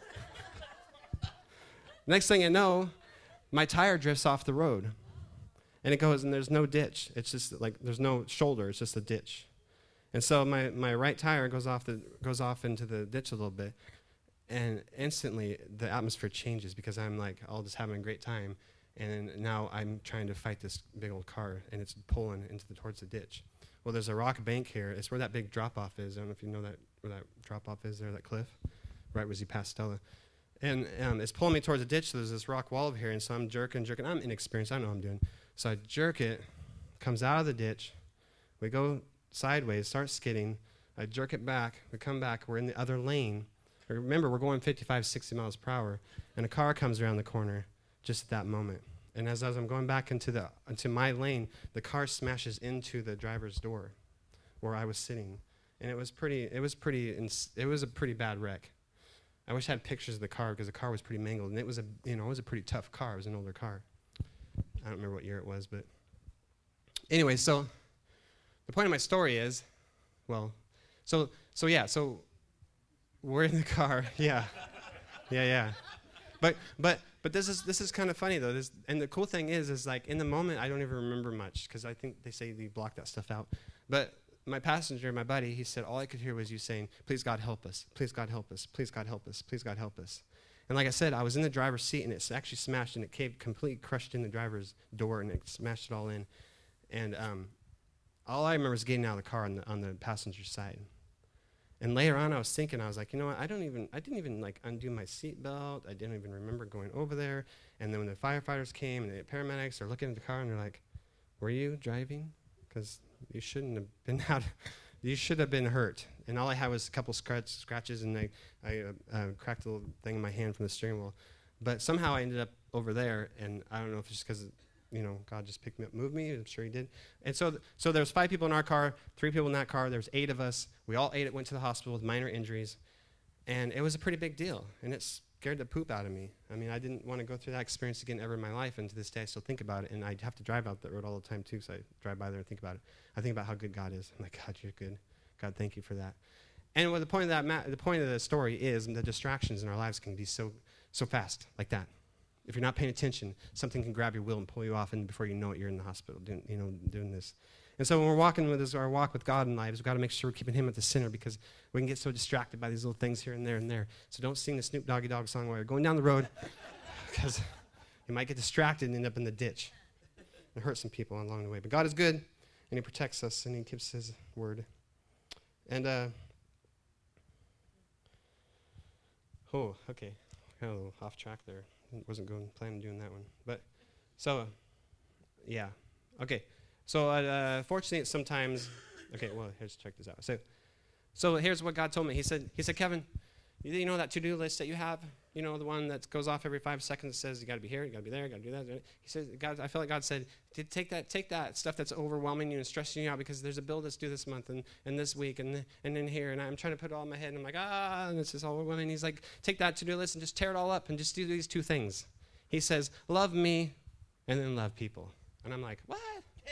Next thing you know, my tire drifts off the road. And it goes, and there's no ditch. It's just like there's no shoulder. It's just a ditch. And so my, my right tire goes off the goes off into the ditch a little bit. And instantly the atmosphere changes because I'm like all just having a great time. And now I'm trying to fight this big old car, and it's pulling into the towards the ditch. Well, there's a rock bank here. It's where that big drop-off is. I don't know if you know that where that drop-off is there, that cliff, right as you pass Stella. And um, it's pulling me towards the ditch, so there's this rock wall over here, and so I'm jerking, jerking. I'm inexperienced. I don't know what I'm doing. So I jerk it, comes out of the ditch. We go sideways, start skidding. I jerk it back. We come back. We're in the other lane. Remember, we're going fifty-five, sixty miles per hour, and a car comes around the corner just at that moment. And as, as I'm going back into the into my lane, the car smashes into the driver's door where I was sitting. And it was pretty, it was pretty, ins- it was a pretty bad wreck. I wish I had pictures of the car because the car was pretty mangled. And it was a, you know, it was a pretty tough car. It was an older car. I don't remember what year it was, but anyway, so the point of my story is, well, so, so yeah, so we're in the car. Yeah, yeah, yeah. But, but, But this is this is kind of funny though. This, and the cool thing is, is like in the moment I don't even remember much because I think they say you block that stuff out. But my passenger, my buddy, he said all I could hear was you saying, "Please God help us, please God help us, please God help us, please God help us." And like I said, I was in the driver's seat and it's actually smashed and it caved, completely crushed in the driver's door and it smashed it all in. And um, all I remember is getting out of the car on the on the passenger side. And later on, I was thinking, I was like, you know what? I don't even, I didn't even like undo my seatbelt. I didn't even remember going over there. And then when the firefighters came and the paramedics are looking at the car and they're like, "Were you driving? Because you shouldn't have been out. You should have been hurt." And all I had was a couple scratch, scratches, and I, I uh, uh, cracked a little thing in my hand from the steering wheel. But somehow I ended up over there, and I don't know if it's just because, you know, God just picked me up, moved me. I'm sure He did. And so, th- so there was five people in our car, three people in that car. There was eight of us. We all eight went to the hospital with minor injuries, and it was a pretty big deal. And it's scared the poop out of me. I mean, I didn't want to go through that experience again ever in my life, and to this day I still think about it, and I have to drive out that road all the time too, so I drive by there and think about it. I think about how good God is. I'm like, God, you're good. God, thank you for that. And what the point of that, ma- the point of the story is, the distractions in our lives can be so so fast, like that. If you're not paying attention, something can grab your will and pull you off, and before you know it, you're in the hospital doing, you know, doing this. And so when we're walking with this, our walk with God in lives, we've got to make sure we're keeping him at the center, because we can get so distracted by these little things here and there and there. So don't sing the Snoop Doggy Dogg song while you're going down the road, because you might get distracted and end up in the ditch and hurt some people along the way. But God is good, and he protects us, and he keeps his word. And, uh, oh, okay. Kind of a little off track there. Wasn't going planning on doing that one. But, so, uh, yeah. Okay. So, uh, fortunately, sometimes, okay, well, here's, check this out. So, so here's what God told me. He said, he said, Kevin, you, you know that to-do list that you have? You know, the one that goes off every five seconds, says you got to be here, you got to be there, you got to do that. He says, God, I feel like God said, take that, take that stuff that's overwhelming you and stressing you out, because there's a bill that's due this month and, and this week and and then here, and I'm trying to put it all in my head, and I'm like, ah, and it's just all overwhelming. He's like, take that to-do list and just tear it all up and just do these two things. He says, love me and then love people. And I'm like, what?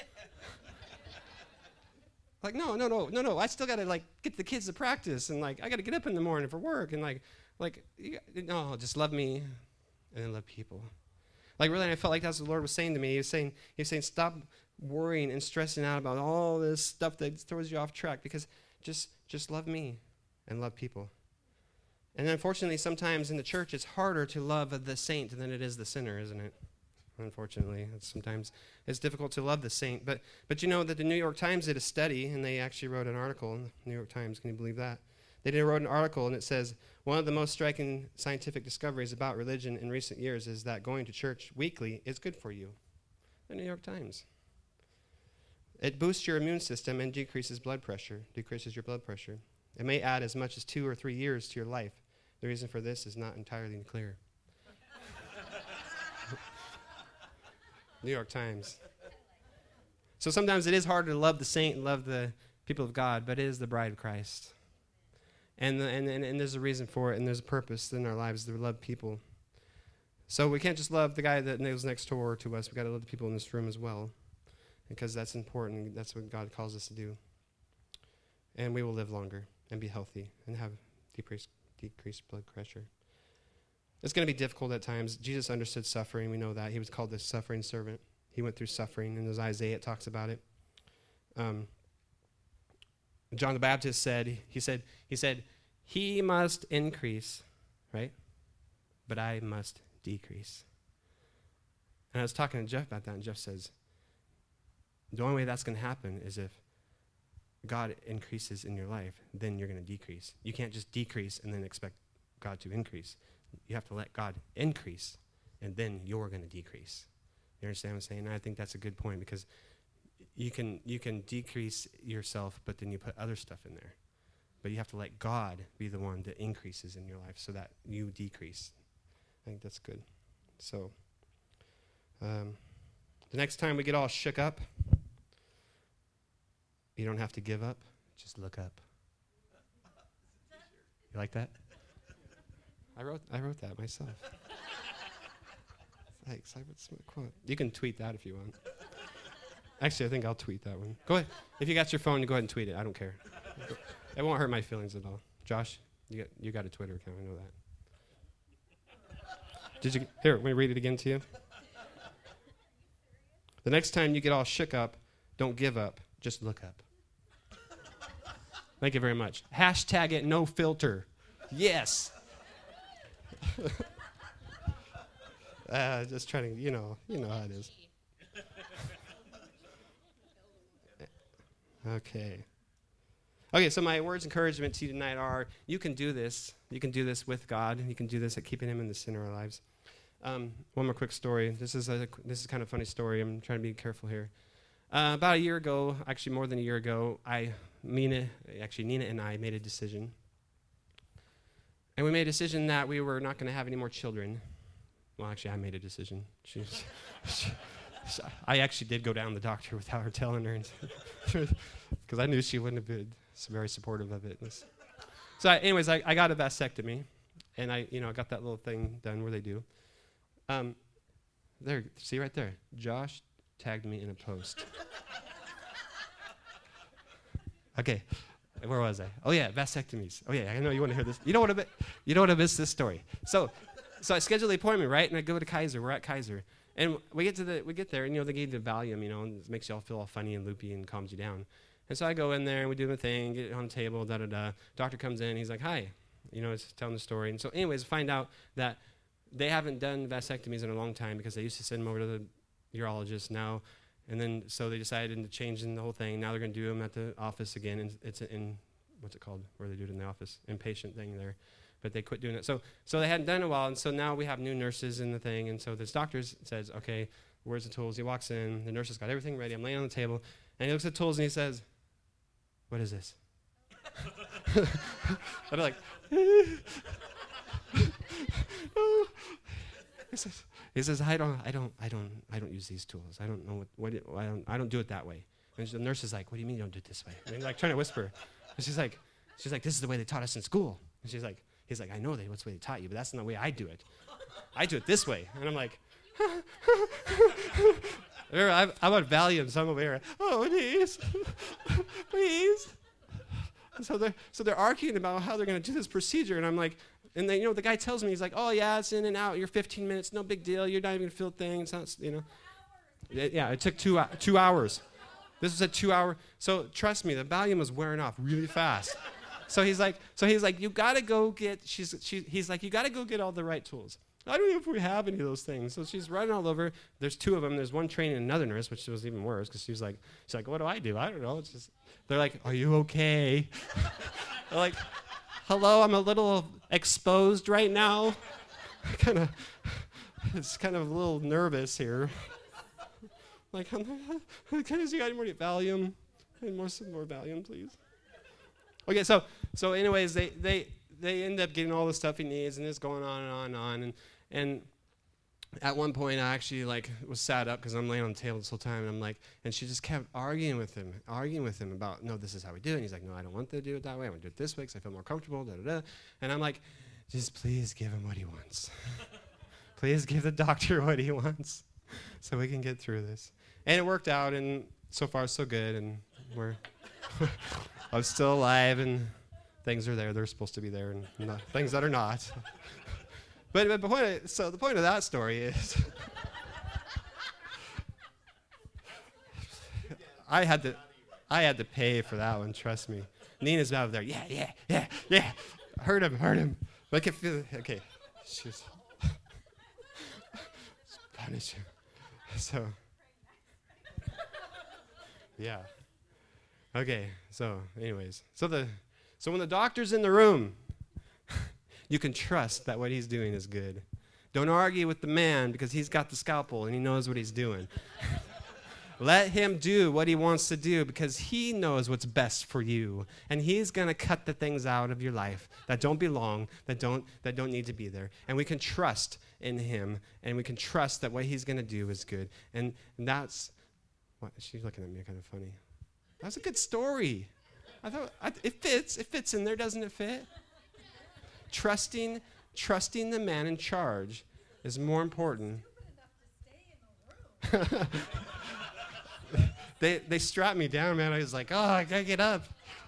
Like, no, no, no, no, no. I still got to, like, get the kids to practice, and, like, I got to get up in the morning for work, and, like, like, you, no, just love me and then love people. Like, really, I felt like that's what the Lord was saying to me. He was saying, he was saying, stop worrying and stressing out about all this stuff that throws you off track, because just, just love me and love people. And unfortunately, sometimes in the church, it's harder to love the saint than it is the sinner, isn't it? Unfortunately, it's sometimes it's difficult to love the saint. But but you know that the New York Times did a study, and they actually wrote an article in the New York Times. Can you believe that? They did wrote an article, and it says, one of the most striking scientific discoveries about religion in recent years is that going to church weekly is good for you. The New York Times. It boosts your immune system and decreases blood pressure, decreases your blood pressure. It may add as much as two or three years to your life. The reason for this is not entirely clear. New York Times. So sometimes it is harder to love the saint and love the people of God, but it is the bride of Christ. And, the, and, and, and there's a reason for it, and there's a purpose in our lives to love people. So we can't just love the guy that lives next door to us. We've got to love the people in this room as well, because that's important. That's what God calls us to do. And we will live longer and be healthy and have decreased, decreased blood pressure. It's going to be difficult at times. Jesus understood suffering. We know that. He was called the suffering servant. He went through suffering, and as Isaiah it talks about it. Um, John the Baptist said, he said, he said, he must increase, right? But I must decrease. And I was talking to Jeff about that, and Jeff says, the only way that's going to happen is if God increases in your life, then you're going to decrease. You can't just decrease and then expect God to increase. You have to let God increase, and then you're going to decrease. You understand what I'm saying? And I think that's a good point, because you can you can decrease yourself, but then you put other stuff in there. But you have to let God be the one that increases in your life so that you decrease. I think that's good. So um, the next time we get all shook up, you don't have to give up. Just look up. You like that? I wrote I wrote that myself. Thanks. I wrote some quote. You can tweet that if you want. Actually, I think I'll tweet that one. Go ahead. If you got your phone, you go ahead and tweet it. I don't care. It won't hurt my feelings at all. Josh, you got you got a Twitter account. I know that. Did you here? Let me read it again to you. The next time you get all shook up, don't give up. Just look up. Thank you very much. Hashtag it no filter. Yes. uh, just trying to, you know, you know how it is. Okay. Okay, so my words of encouragement to you tonight are, you can do this. You can do this with God. You can do this at keeping him in the center of our lives. Um, one more quick story. This is a this is kind of a funny story. I'm trying to be careful here. Uh, about a year ago, actually more than a year ago, I, Nina, actually Nina and I made a decision. And we made a decision that we were not going to have any more children. Well, actually, I made a decision. She, she, she, I actually did go down to the doctor without her telling her, because I knew she wouldn't have been very supportive of it. So, I, anyways, I, I got a vasectomy, and I, you know, I got that little thing done where they do. Um, there, see right there. Josh tagged me in a post. Okay, where was I? Oh yeah, vasectomies. Oh yeah, I know you want to hear this. You don't want to. You don't want to miss this story. So, so I schedule the appointment, right? And I go to Kaiser. We're at Kaiser, and we get to the we get there, and you know they gave the Valium, you know, and it makes you all feel all funny and loopy and calms you down. And so I go in there and we do the thing, get it on the table, da da da. Doctor comes in, he's like, "Hi," you know, he's telling the story. And so, anyways, find out that they haven't done vasectomies in a long time because they used to send them over to the urologist now. And then, so they decided to change the whole thing. Now they're going to do them at the office again. And it's in, what's it called, where they do it in the office? Inpatient thing there. But they quit doing it. So so they hadn't done it in a while. And so now we have new nurses in the thing. And so this doctor says, okay, where's the tools? He walks in. The nurse has got everything ready. I'm laying on the table. And he looks at the tools and he says, "What is this?" And I'm like, he says, he says, I don't, I don't, I don't, I don't use these tools. I don't know what, what it, I don't, I don't do it that way. And the nurse is like, "What do you mean you don't do it this way?" And he's like trying to whisper. And she's like, she's like, "This is the way they taught us in school." And she's like, he's like, "I know they, what's the way they taught you, but that's not the way I do it. I do it this way." And I'm like, I'm on Valium, so I'm over here. "Oh, please, please." And so they're so they're arguing about how they're going to do this procedure, and I'm like, and then you know the guy tells me, he's like, "Oh yeah, it's in and out. You're fifteen minutes, no big deal. You're not even going to feel things. It's not, you know." It, yeah, it took two uh, two hours. This was a two-hour. So trust me, the Valium was wearing off really fast. So he's like, so he's like, "You got to go get." She's she. He's like, "You got to go get all the right tools." I don't know if we have any of those things. So she's running all over. There's two of them. There's one training another nurse, which was even worse because she was like, she's like, "What do I do? I don't know." It's just, they're like, "Are you okay?" They're like, "Hello, I'm a little exposed right now." kind of, it's kind of a little nervous here. Like, "Can you got any more Valium? Any more, some more Valium, please?" Okay, so so anyways, they they they end up getting all the stuff he needs, and it's going on and on and on, and and at one point I actually like was sat up because I'm laying on the table this whole time, and I'm like, and she just kept arguing with him, arguing with him about, "No, this is how we do it." And he's like, "No, I don't want to do it that way. I want to do it this way because I feel more comfortable." Da da da. And I'm like, "Just please give him what he wants. Please give the doctor what he wants, so we can get through this." And it worked out, and so far so good, and we're I'm still alive, and things are there. They're supposed to be there, and not, things that are not. But, but the point of, so the point of that story is, I had to, I had to pay for that one. Trust me. Nina's out there. Yeah, yeah, yeah, yeah. Hurt him, hurt him. But I can feel. Okay, she's punish him. So, yeah. Okay. So, anyways, so the, so when the doctor's in the room, you can trust that what he's doing is good. Don't argue with the man because he's got the scalpel and he knows what he's doing. Let him do what he wants to do because he knows what's best for you. And he's going to cut the things out of your life that don't belong, that don't that don't need to be there. And we can trust in him, and we can trust that what he's going to do is good. And, and that's, what, she's looking at me kind of funny. That was a good story. I thought I, it fits. It fits in there, doesn't it fit? Trusting, trusting the man in charge is more important. they they strapped me down, man. I was like, "Oh, I gotta get up."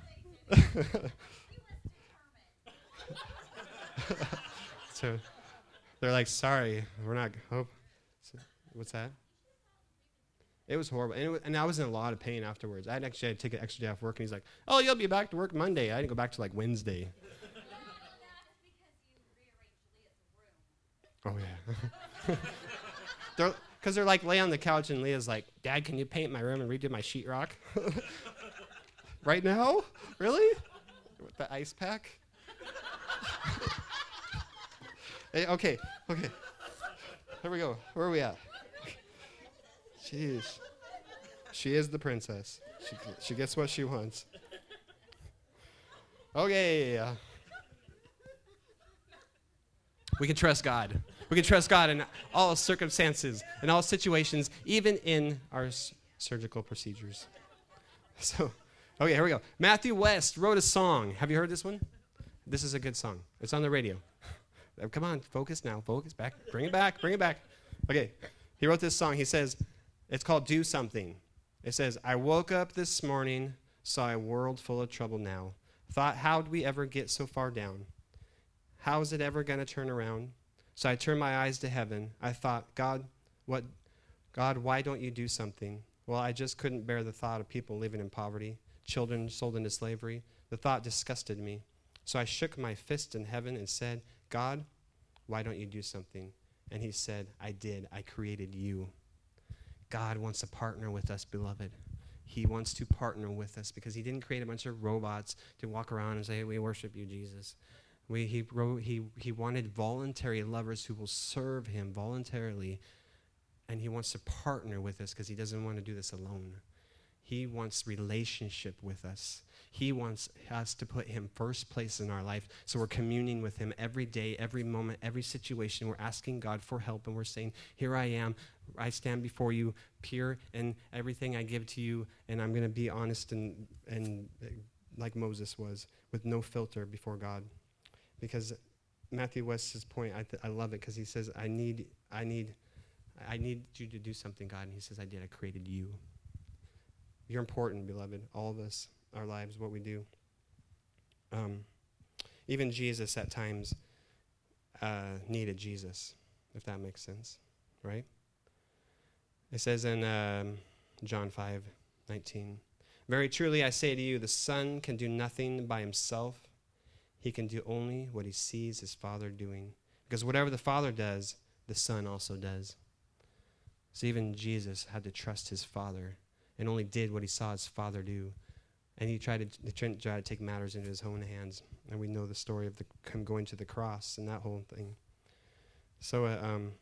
So they're like, "Sorry, we're not." Hope. So, what's that? It was horrible, and, it was, and I was in a lot of pain afterwards. I had actually had to take an extra day off work, and he's like, "Oh, you'll be back to work Monday." I didn't go back to like Wednesday. Oh, yeah. they're Because they're like, lay on the couch, and Leah's like, "Dad, can you paint my room and redo my sheetrock?" Right now? Really? With the ice pack? Hey, okay, okay. Here we go. Where are we at? Jeez. She is the princess. She, she gets what she wants. Okay. Uh, we can trust God. We can trust God in all circumstances, in all situations, even in our s- surgical procedures. So, okay, here we go. Matthew West wrote a song. Have you heard this one? This is a good song. It's on the radio. Uh, Come on, focus now. Focus back. Bring it back. Bring it back. Okay. He wrote this song. He says, it's called Do Something. It says, I woke up this morning, saw a world full of trouble now. Thought, how'd we ever get so far down? How is it ever going to turn around? So I turned my eyes to heaven. I thought, God, what, God, why don't you do something? Well, I just couldn't bear the thought of people living in poverty, children sold into slavery. The thought disgusted me. So I shook my fist in heaven and said, God, why don't you do something? And he said, I did. I created you. God wants to partner with us, beloved. He wants to partner with us because he didn't create a bunch of robots to walk around and say, we worship you, Jesus. We, he, wrote, he, he wanted voluntary lovers who will serve him voluntarily, and he wants to partner with us because he doesn't want to do this alone. He wants relationship with us. He wants us to put him first place in our life. So we're communing with him every day, every moment, every situation. We're asking God for help, and we're saying, here I am. I stand before you pure in everything I give to you, and I'm going to be honest and, and uh, like Moses was, with no filter before God. Because Matthew West's point, I, th- I love it because he says, I need, I need, I need you to do something, God. And he says, I did. I created you. You're important, beloved. All of us, our lives, what we do. Um, even Jesus at times uh, needed Jesus, if that makes sense, right? It says in um, John five nineteen, very truly I say to you, the Son can do nothing by himself. He can do only what he sees his Father doing. Because whatever the Father does, the Son also does. So even Jesus had to trust his Father and only did what he saw his Father do. And he tried to, tried to take matters into his own hands. And we know the story of the, him going to the cross and that whole thing. So uh, um,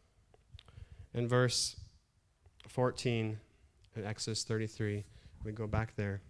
in verse fourteen, in Exodus thirty-three, we go back there.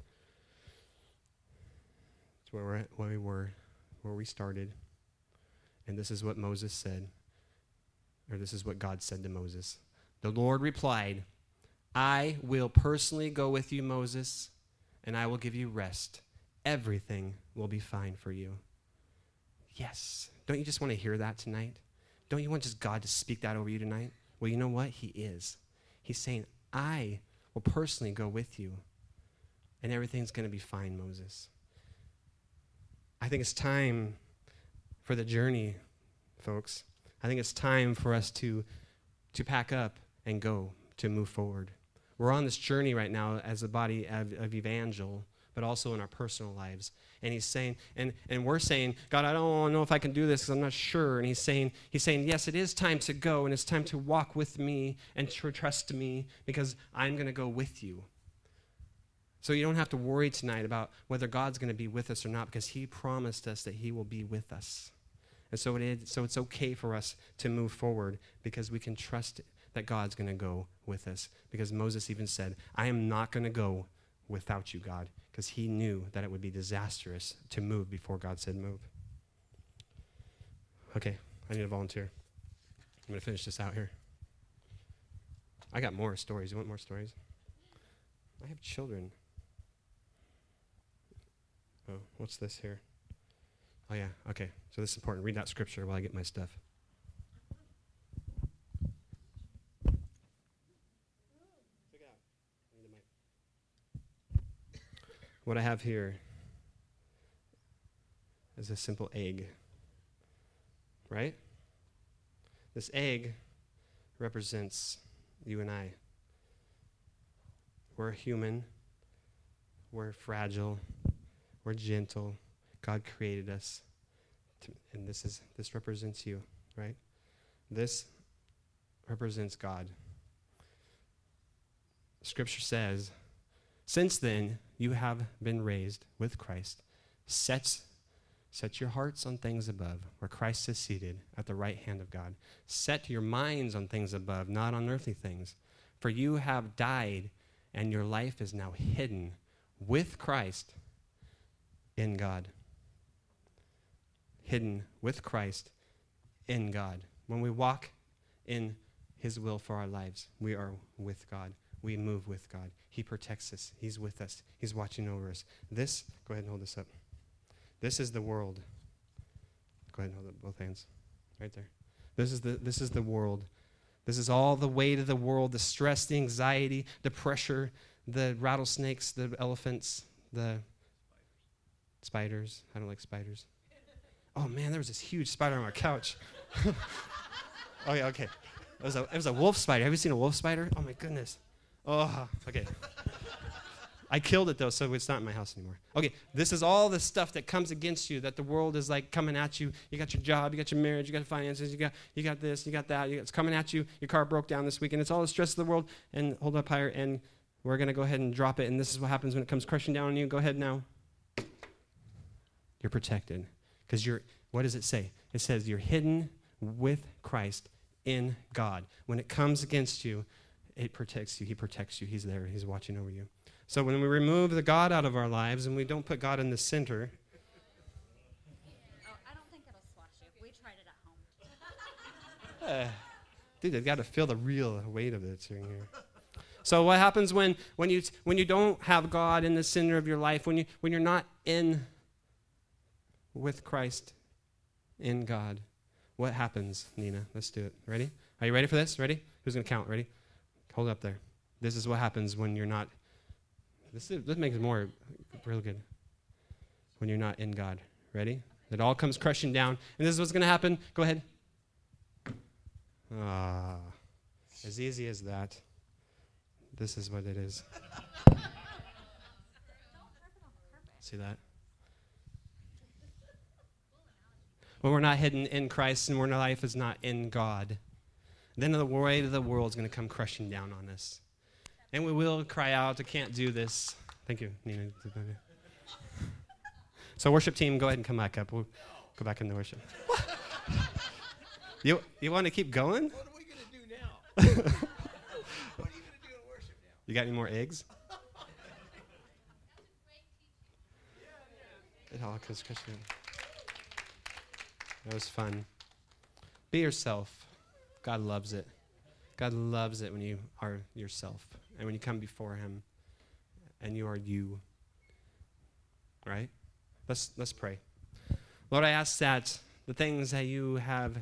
It's where we're at, where we were, where we started. And this is what Moses said, or this is what God said to Moses. The Lord replied, I will personally go with you, Moses, and I will give you rest. Everything will be fine for you. Yes. Don't you just want to hear that tonight? Don't you want just God to speak that over you tonight? Well, you know what? He is. He's saying, I will personally go with you, and everything's going to be fine, Moses. I think it's time for the journey, folks. I think it's time for us to, to pack up and go, to move forward. We're on this journey right now as a body of, of evangel, but also in our personal lives. And he's saying, and, and we're saying, God, I don't know if I can do this because I'm not sure. And he's saying, he's saying, yes, it is time to go, and it's time to walk with me and to trust me because I'm going to go with you. So you don't have to worry tonight about whether God's going to be with us or not because he promised us that he will be with us. And so it is, so it's okay for us to move forward because we can trust that God's going to go with us. Because Moses even said, I am not going to go without you, God, because he knew that it would be disastrous to move before God said move. Okay, I need a volunteer. I'm going to finish this out here. I got more stories. You want more stories? I have children. Oh, what's this here? Oh, yeah, okay. So this is important. Read that scripture while I get my stuff. What I have here is a simple egg, right? This egg represents you and I. We're human. We're fragile. We're gentle. God created us. To, and this is this represents you, right? This represents God. Scripture says, since then, you have been raised with Christ. Set, set your hearts on things above, where Christ is seated at the right hand of God. Set your minds on things above, not on earthly things. For you have died, and your life is now hidden with Christ in God. Hidden with Christ in God. When we walk in his will for our lives, we are with God. We move with God. He protects us. He's with us. He's watching over us. This, go ahead and hold this up. This is the world Go ahead and hold up both hands. Right there. This is the this is the world. This is all the weight of the world, the stress, the anxiety, the pressure, the rattlesnakes, the elephants, the spiders. I don't like spiders. Oh man, there was this huge spider on our couch. Oh yeah, okay. It was a it was a wolf spider. Have you seen a wolf spider? Oh my goodness. Oh, okay. I killed it though, so it's not in my house anymore. Okay, this is all the stuff that comes against you, that the world is like coming at you. You got your job, you got your marriage, you got finances, you got you got this, you got that. You got, it's coming at you. Your car broke down this week, and it's all the stress of the world. And hold up higher, and we're gonna go ahead and drop it. And this is what happens when it comes crushing down on you. Go ahead now. You're protected, because you're. What does it say? It says you're hidden with Christ in God. When it comes against you, it protects you. He protects you. He's there. He's watching over you. So when we remove the God out of our lives and we don't put God in the center. Oh, I don't think it'll squash you. We tried it at home. Uh, dude, they've got to feel the real weight of it in here. So what happens when, when you when you don't have God in the center of your life, when you when you're not in with Christ in God? What happens, Nina? Let's do it. Ready? Are you ready for this? Ready? Who's going to count? Ready? Hold up there. This is what happens when you're not. This, is, this makes it more real good. When you're not in God. Ready? It all comes crushing down. And this is what's going to happen. Go ahead. Ah, as easy as that. This is what it is. See that? When we're not hidden in Christ and when our life is not in God, then the weight of the world is going to come crushing down on us. And we will cry out, I can't do this. Thank you, Nina. So worship team, go ahead and come back up. We'll go back into worship. you you want to keep going? What are we going to do now? What are you going to do in worship now? You got any more eggs? It all comes crushing down. That was fun. Be yourself. God loves it. God loves it when you are yourself and when you come before him and you are you. Right? Let's let's pray. Lord, I ask that the things that you have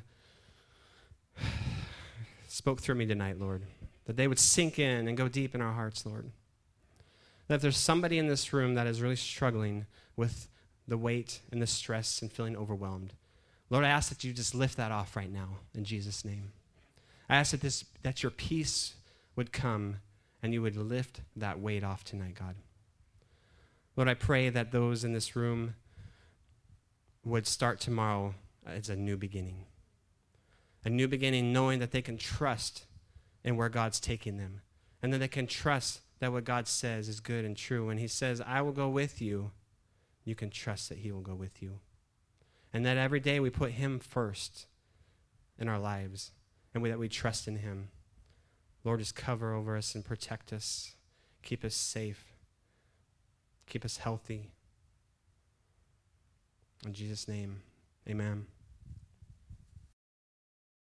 spoke through me tonight, Lord, that they would sink in and go deep in our hearts, Lord. That if there's somebody in this room that is really struggling with the weight and the stress and feeling overwhelmed, Lord, I ask that you just lift that off right now in Jesus' name. I ask that this that your peace would come and you would lift that weight off tonight, God. Lord, I pray that those in this room would start tomorrow as a new beginning. A new beginning knowing that they can trust in where God's taking them. And that they can trust that what God says is good and true. When he says, I will go with you, you can trust that he will go with you. And that every day we put him first in our lives and we, that we trust in him. Lord, just cover over us and protect us. Keep us safe. Keep us healthy. In Jesus' name, amen.